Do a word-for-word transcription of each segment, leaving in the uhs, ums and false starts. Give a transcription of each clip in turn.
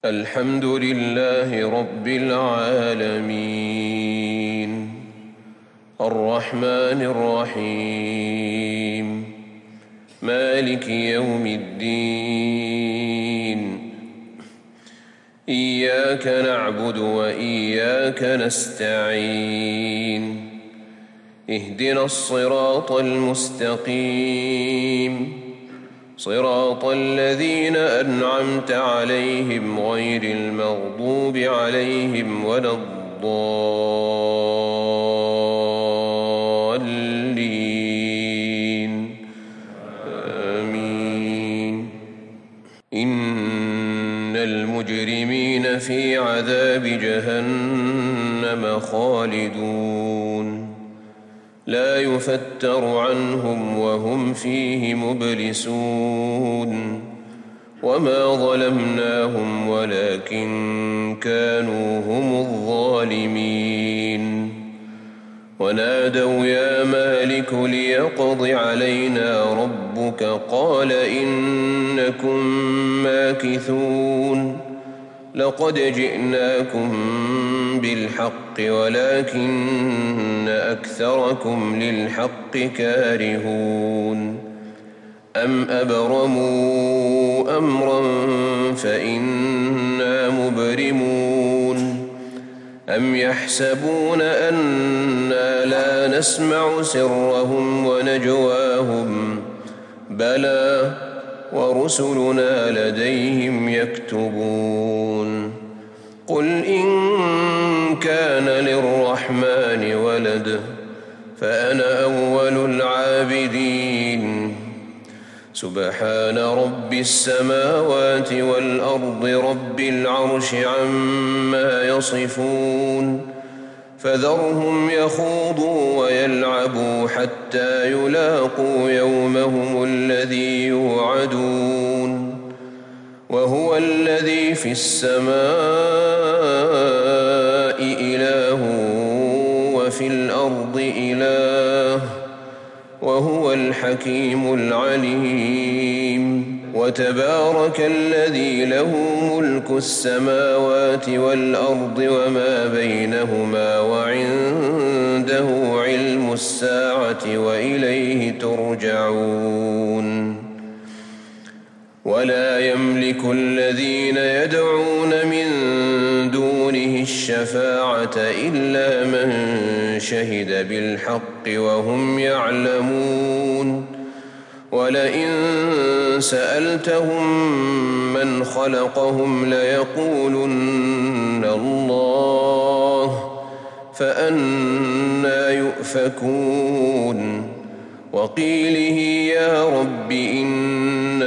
الحمد لله رب العالمين الرحمن الرحيم مالك يوم الدين إياك نعبد وإياك نستعين اهدنا الصراط المستقيم صراط الذين أنعمت عليهم غير المغضوب عليهم ولا الضالين آمين. إن المجرمين في عذاب جهنم خالدون لا يفتر عنهم وهم فيه مبلسون وما ظلمناهم ولكن كانوا هم الظالمين ونادوا يا مالك ليقض علينا ربك قال إنكم ماكثون لقد جئناكم بالحق ولكن أكثركم للحق كارهون أم أبرموا أمرا فإنا مبرمون أم يحسبون أنا لا نسمع سرهم ونجواهم بلى ورسلنا لديهم يكتبون قل إن كان للرحمن ولد فأنا أول العابدين سبحان رب السماوات والأرض رب العرش عما يصفون فذرهم يخوضوا ويلعبوا حتى يلاقوا يومهم الذي يوعدون وهو الذي في السماء إله وفي الأرض إله وهو الحكيم العليم وتبارك الذي له ملك السماوات والأرض وما بينهما وعنده علم الساعة وإليه ترجعون ولا يملك الذين يدعون من دونه الشفاعة إلا من شهد بالحق وهم يعلمون ولئن سألتهم من خلقهم ليقولن الله فأنى يؤفكون وقيله يا رب إن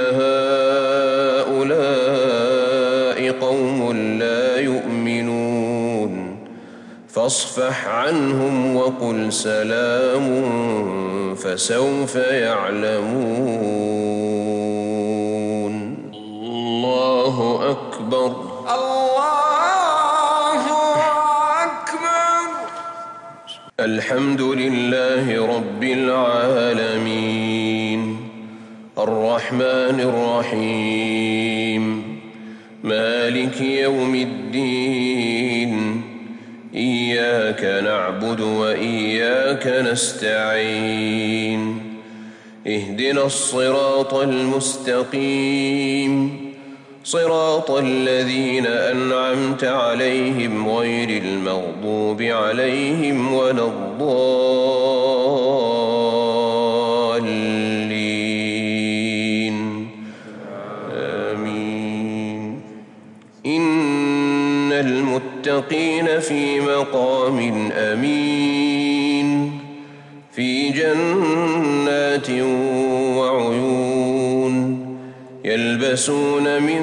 هؤلاء قوم لا يؤمنون فاصفح عنهم وقل سلام فسوف يعلمون. الله أكبر الله أكبر. الحمد لله رب العالمين الرحمن الرحيم مالك يوم الدين إياك نعبد وإياك نستعين اهدنا الصراط المستقيم صراط الذين أنعمت عليهم غير المغضوب عليهم ولا الضالين آمين. إن المتقين في مقام أمين في جنات وعيون يلبسون من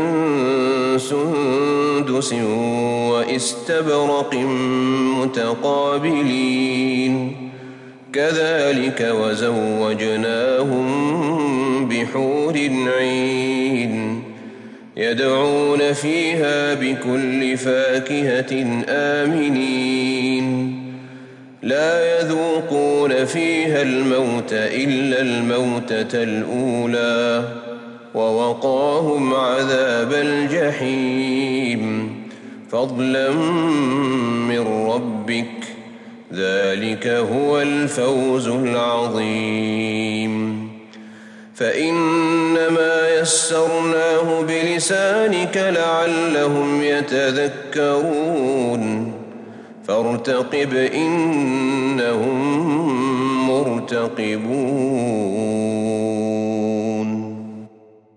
سندس وإستبرق متقابلين كذلك وزوجناهم بحور عين يدعون فيها بكل فاكهة آمنين لا يذوقون فيها الموت إلا الموتة الأولى ووقاهم عذاب الجحيم فضلا من ربك ذلك هو الفوز العظيم فإنما يسرناه بلسانك لعلهم يتذكرون فارتقب إنهم مرتقبون